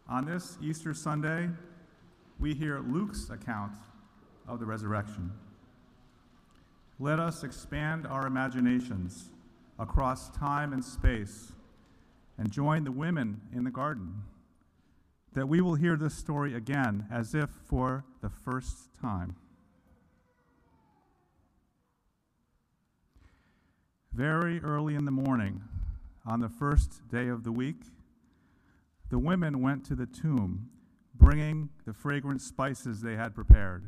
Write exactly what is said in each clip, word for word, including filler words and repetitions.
On this Easter Sunday, we hear Luke's account of the resurrection. Let us expand our imaginations across time and space and join the women in the garden, that we will hear this story again as if for the first time. Very early in the morning, on the first day of the week, the women went to the tomb, bringing the fragrant spices they had prepared.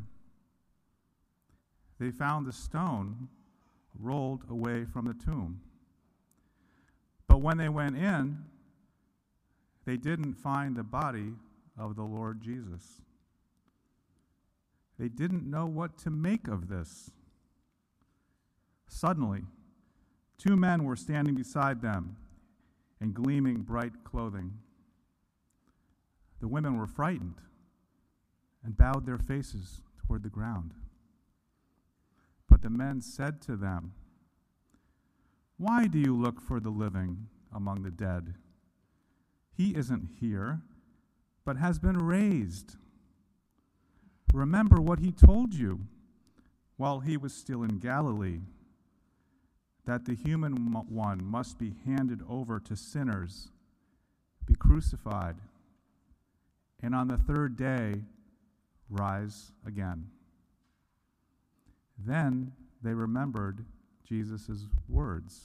They found the stone rolled away from the tomb. But when they went in, they didn't find the body of the Lord Jesus. They didn't know what to make of this. Suddenly, two men were standing beside them in gleaming bright clothing. The women were frightened and bowed their faces toward the ground. But the men said to them, "Why do you look for the living among the dead? He isn't here, but has been raised. Remember what he told you while he was still in Galilee, that the human one must be handed over to sinners, be crucified, and on the third day rise again." Then they remembered Jesus' words.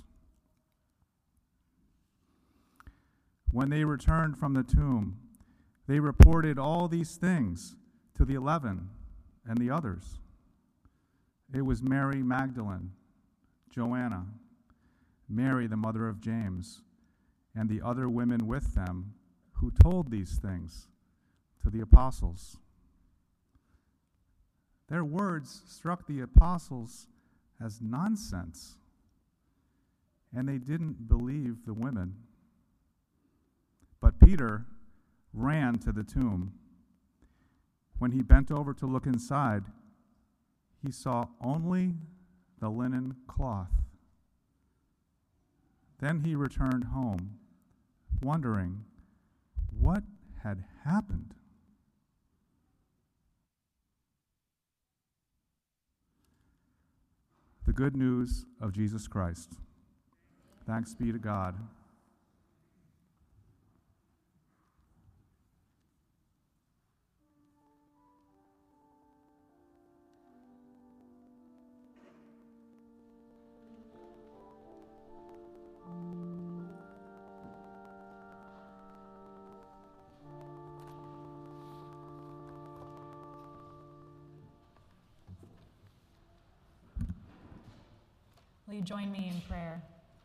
When they returned from the tomb, they reported all these things to the eleven and the others. It was Mary Magdalene, Joanna, Mary the mother of James, and the other women with them who told these things to the apostles. Their words struck the apostles as nonsense, and they didn't believe the women. But Peter ran to the tomb. When he bent over to look inside, he saw only the linen cloth. Then he returned home, wondering what had happened. The good news of Jesus Christ. Thanks be to God. Will you join me in prayer?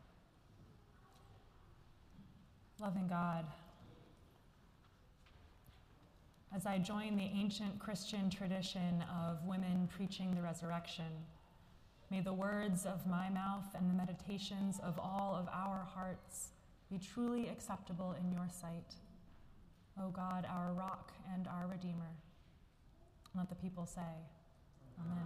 Loving God, as I join the ancient Christian tradition of women preaching the resurrection, may the words of my mouth and the meditations of all of our hearts be truly acceptable in your sight, O God, our rock and our Redeemer. Let the people say, Amen.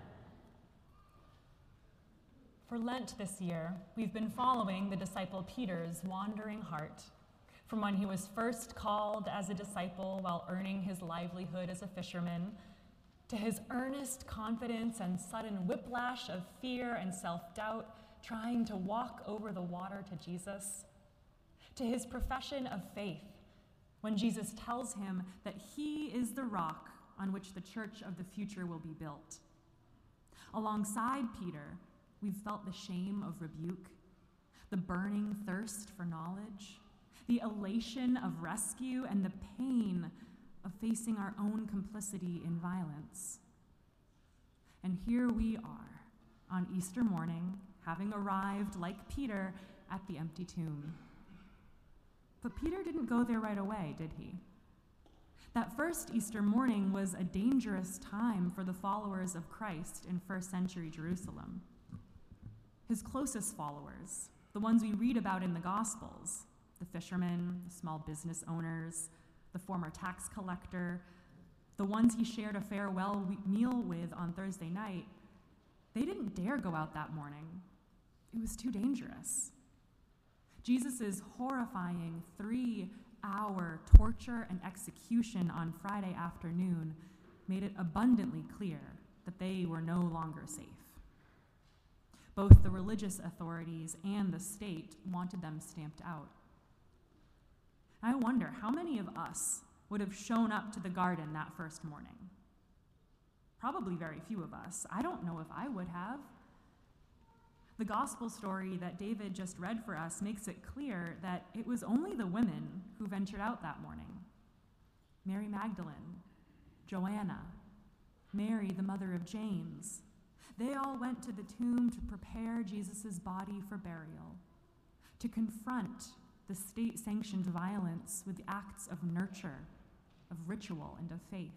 For Lent this year, we've been following the disciple Peter's wandering heart, from when he was first called as a disciple while earning his livelihood as a fisherman, to his earnest confidence and sudden whiplash of fear and self-doubt trying to walk over the water to Jesus, to his profession of faith when Jesus tells him that he is the rock on which the church of the future will be built. Alongside Peter, we've felt the shame of rebuke, the burning thirst for knowledge, the elation of rescue, and the pain of facing our own complicity in violence. And here we are on Easter morning, having arrived, like Peter, at the empty tomb. But Peter didn't go there right away, did he? That first Easter morning was a dangerous time for the followers of Christ in first century Jerusalem. His closest followers, the ones we read about in the Gospels, the fishermen, the small business owners, the former tax collector, the ones he shared a farewell meal with on Thursday night, they didn't dare go out that morning. It was too dangerous. Jesus' horrifying three hour torture and execution on Friday afternoon made it abundantly clear that they were no longer safe. Both the religious authorities and the state wanted them stamped out. I wonder how many of us would have shown up to the garden that first morning. Probably very few of us. I don't know if I would have. The gospel story that David just read for us makes it clear that it was only the women who ventured out that morning. Mary Magdalene, Joanna, Mary, the mother of James. They all went to the tomb to prepare Jesus' body for burial, to confront the state-sanctioned violence with acts of nurture, of ritual, and of faith.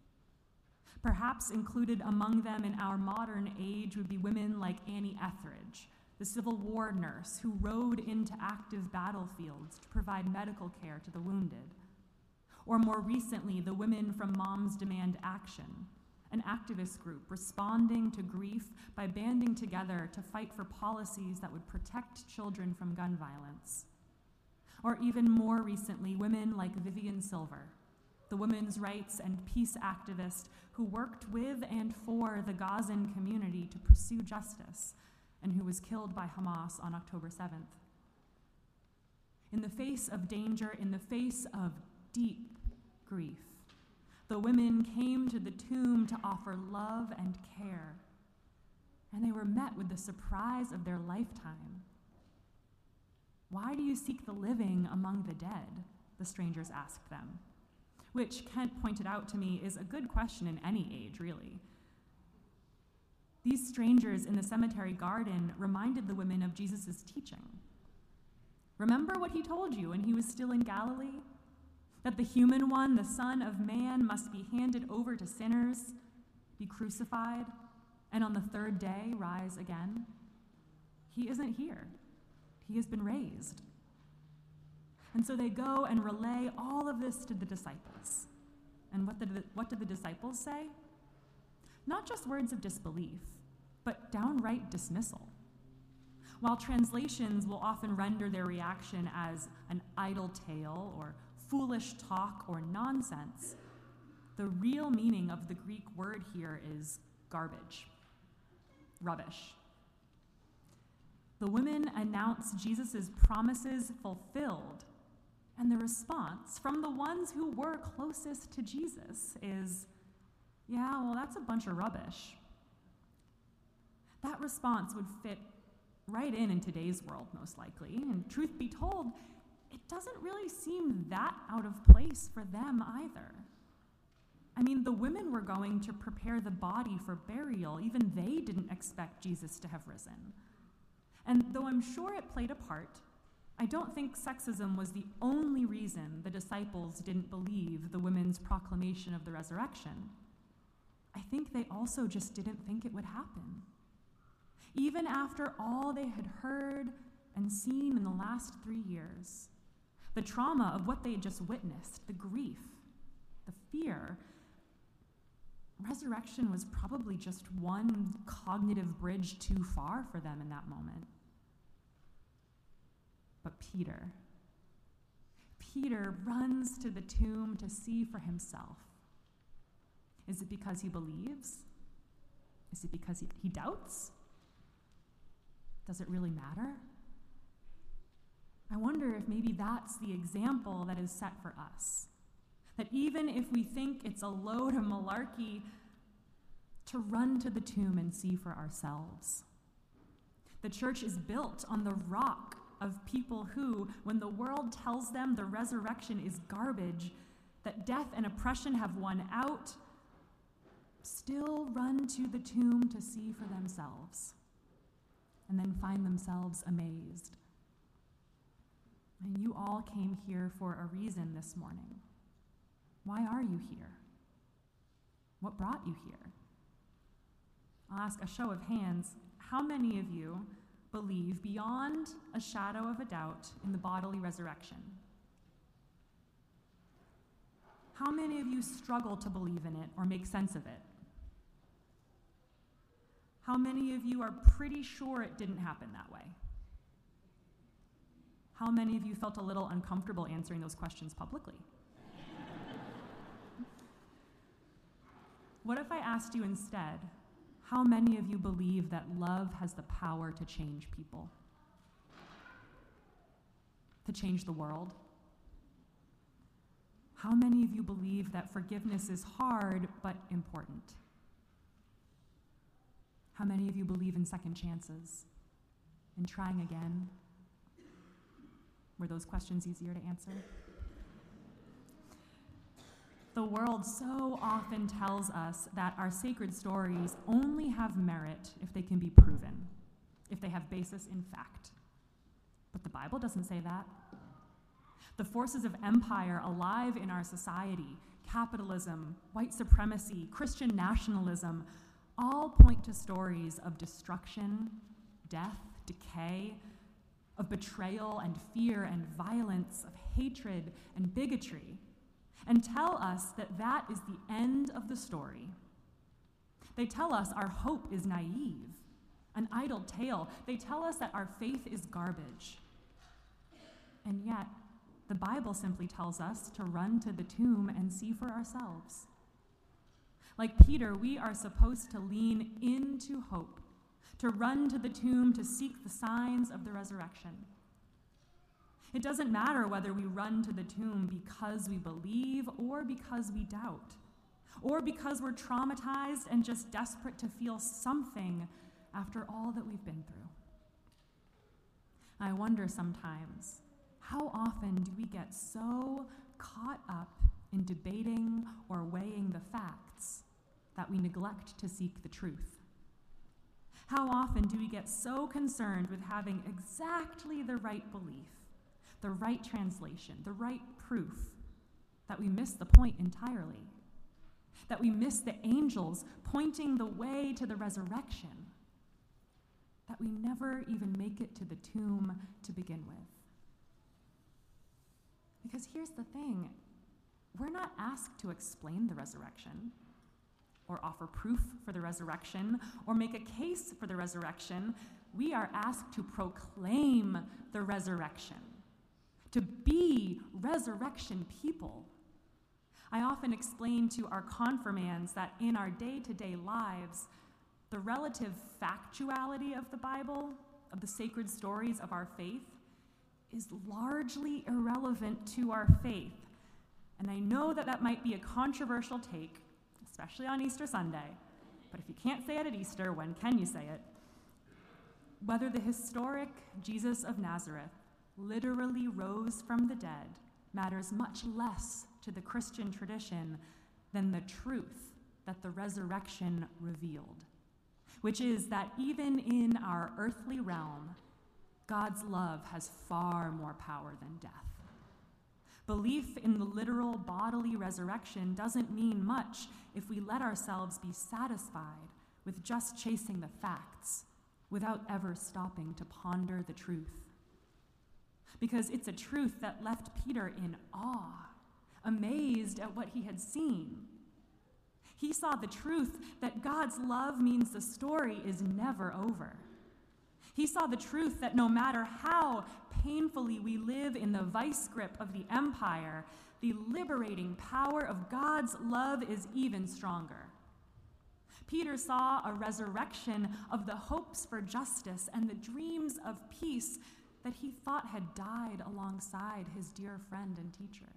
Perhaps included among them in our modern age would be women like Annie Etheridge, the Civil War nurse who rode into active battlefields to provide medical care to the wounded. Or more recently, the women from Moms Demand Action, an activist group responding to grief by banding together to fight for policies that would protect children from gun violence. Or even more recently, women like Vivian Silver, the women's rights and peace activist who worked with and for the Gazan community to pursue justice and who was killed by Hamas on October seventh. In the face of danger, in the face of deep grief, the women came to the tomb to offer love and care, and they were met with the surprise of their lifetime. "Why do you seek the living among the dead?" the strangers asked them, which Kent pointed out to me is a good question in any age, really. These strangers in the cemetery garden reminded the women of Jesus' teaching. Remember what he told you when he was still in Galilee? That the human one, the Son of Man, must be handed over to sinners, be crucified, and on the third day rise again? He isn't here. He has been raised. And so they go and relay all of this to the disciples. And what did the, what did the disciples say? Not just words of disbelief, but downright dismissal. While translations will often render their reaction as an idle tale or foolish talk or nonsense, the real meaning of the Greek word here is garbage, rubbish. The women announce Jesus' promises fulfilled, and the response from the ones who were closest to Jesus is, yeah, well, that's a bunch of rubbish. That response would fit right in in today's world, most likely, and truth be told, it doesn't really seem that out of place for them either. I mean, the women were going to prepare the body for burial. Even they didn't expect Jesus to have risen. And though I'm sure it played a part, I don't think sexism was the only reason the disciples didn't believe the women's proclamation of the resurrection. I think they also just didn't think it would happen. Even after all they had heard and seen in the last three years, the trauma of what they had just witnessed, the grief, the fear, resurrection was probably just one cognitive bridge too far for them in that moment. But Peter, Peter runs to the tomb to see for himself. Is it because he believes? Is it because he, he doubts? Does it really matter? I wonder if maybe that's the example that is set for us. That even if we think it's a load of malarkey, to run to the tomb and see for ourselves. The church is built on the rock of people who, when the world tells them the resurrection is garbage, that death and oppression have won out, still run to the tomb to see for themselves, and then find themselves amazed. And you all came here for a reason this morning. Why are you here? What brought you here? I'll ask a show of hands. How many of you believe beyond a shadow of a doubt in the bodily resurrection? How many of you struggle to believe in it or make sense of it? How many of you are pretty sure it didn't happen that way? how many of you felt a little uncomfortable answering those questions publicly? What if I asked you instead, how many of you believe that love has the power to change people? To change the world? How many of you believe that forgiveness is hard but important? How many of you believe in second chances, in trying again? Were those questions easier to answer? The world so often tells us that our sacred stories only have merit if they can be proven, if they have basis in fact. But the Bible doesn't say that. The forces of empire alive in our society, capitalism, white supremacy, Christian nationalism, all point to stories of destruction, death, decay, of betrayal and fear and violence, of hatred and bigotry, and tell us that that is the end of the story. They tell us our hope is naive, an idle tale. They tell us that our faith is garbage. And yet, the Bible simply tells us to run to the tomb and see for ourselves. Like Peter, we are supposed to lean into hope, to run to the tomb to seek the signs of the resurrection. It doesn't matter whether we run to the tomb because we believe or because we doubt, or because we're traumatized and just desperate to feel something after all that we've been through. I wonder sometimes, how often do we get so caught up in debating or weighing the facts that we neglect to seek the truth? How often do we get so concerned with having exactly the right belief, the right translation, the right proof, that we miss the point entirely? That we miss the angels pointing the way to the resurrection? That we never even make it to the tomb to begin with? Because here's the thing, we're not asked to explain the resurrection, or offer proof for the resurrection, or make a case for the resurrection. We are asked to proclaim the resurrection, to be resurrection people. I often explain to our confirmands that in our day-to-day lives, the relative factuality of the Bible, of the sacred stories of our faith, is largely irrelevant to our faith. And I know that that might be a controversial take, especially on Easter Sunday, but if you can't say it at Easter, when can you say it? Whether the historic Jesus of Nazareth literally rose from the dead matters much less to the Christian tradition than the truth that the resurrection revealed, which is that even in our earthly realm, God's love has far more power than death. Belief in the literal bodily resurrection doesn't mean much if we let ourselves be satisfied with just chasing the facts without ever stopping to ponder the truth. Because it's a truth that left Peter in awe, amazed at what he had seen. He saw the truth that God's love means the story is never over. He saw the truth that no matter how painfully we live in the vice grip of the empire, the liberating power of God's love is even stronger. Peter saw a resurrection of the hopes for justice and the dreams of peace that he thought had died alongside his dear friend and teacher.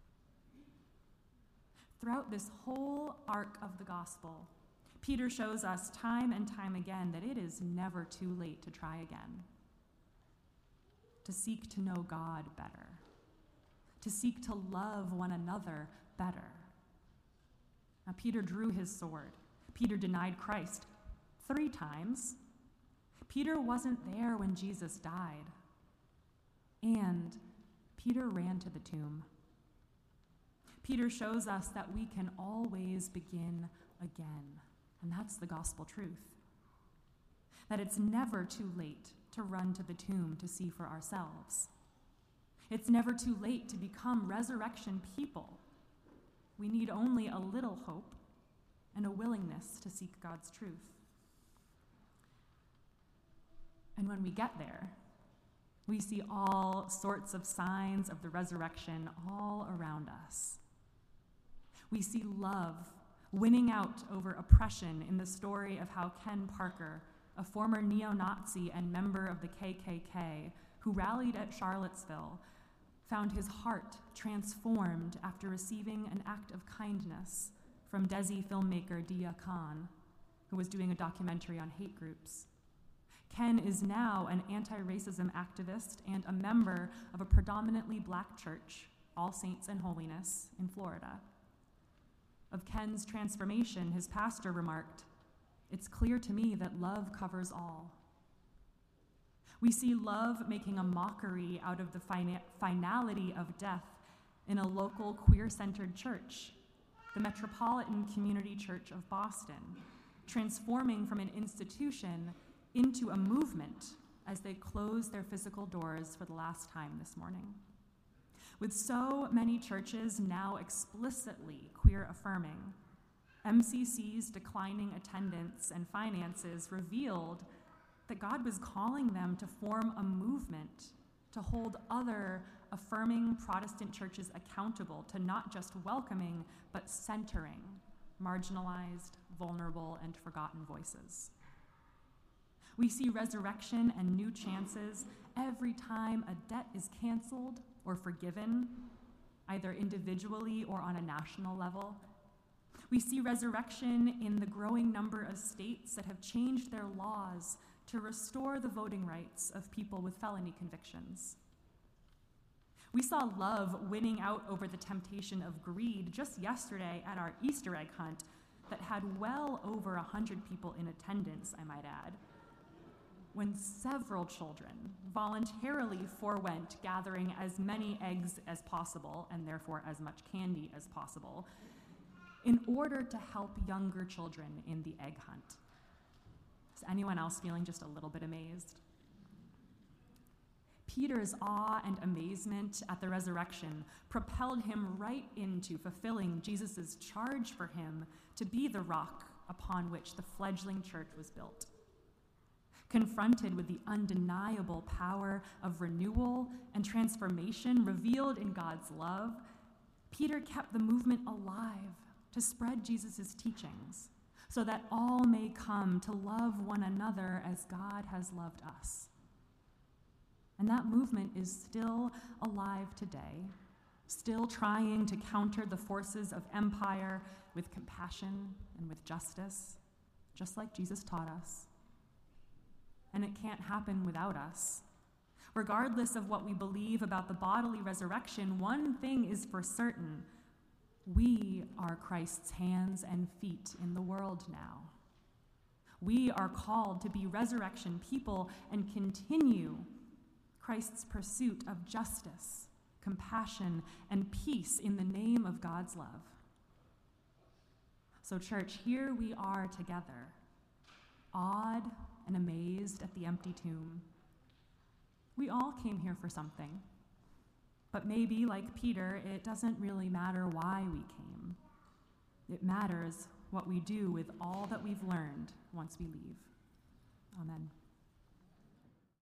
Throughout this whole arc of the gospel, Peter shows us time and time again that it is never too late to try again, to seek to know God better, to seek to love one another better. Now, Peter drew his sword. Peter denied Christ three times. Peter wasn't there when Jesus died. And Peter ran to the tomb. Peter shows us that we can always begin again. And that's the gospel truth. That it's never too late to run to the tomb to see for ourselves. It's never too late to become resurrection people. We need only a little hope and a willingness to seek God's truth. And when we get there, We see all sorts of signs of the resurrection all around us. We see love winning out over oppression in the story of how Ken Parker, a former neo-Nazi and member of the K K K who rallied at Charlottesville, found his heart transformed after receiving an act of kindness from Desi filmmaker Dia Khan, who was doing a documentary on hate groups. Ken is now an anti-racism activist and a member of a predominantly black church, All Saints and Holiness, in Florida. Of Ken's transformation, his pastor remarked, "It's clear to me that love covers all." We see love making a mockery out of the fina- finality of death in a local queer-centered church, the Metropolitan Community Church of Boston, transforming from an institution into a movement as they close their physical doors for the last time this morning. With so many churches now explicitly queer-affirming, M C C's declining attendance and finances revealed that God was calling them to form a movement to hold other affirming Protestant churches accountable to not just welcoming, but centering marginalized, vulnerable, and forgotten voices. We see resurrection and new chances every time a debt is canceled or forgiven, either individually or on a national level. We see resurrection in the growing number of states that have changed their laws to restore the voting rights of people with felony convictions. We saw love winning out over the temptation of greed just yesterday at our Easter egg hunt that had well over one hundred people in attendance, I might add, when several children voluntarily forewent gathering as many eggs as possible, and therefore as much candy as possible, in order to help younger children in the egg hunt. Is anyone else feeling just a little bit amazed? Peter's awe and amazement at the resurrection propelled him right into fulfilling Jesus' charge for him to be the rock upon which the fledgling church was built. Confronted with the undeniable power of renewal and transformation revealed in God's love, Peter kept the movement alive to spread Jesus' teachings so that all may come to love one another as God has loved us. And that movement is still alive today, still trying to counter the forces of empire with compassion and with justice, just like Jesus taught us. And it can't happen without us. Regardless of what we believe about the bodily resurrection, one thing is for certain: we are Christ's hands and feet in the world now. We are called to be resurrection people and continue Christ's pursuit of justice, compassion, and peace in the name of God's love. So, church, here we are together, awed and amazed at the empty tomb. We all came here for something, but maybe, like Peter, it doesn't really matter why we came. It matters what we do with all that we've learned once we leave. Amen.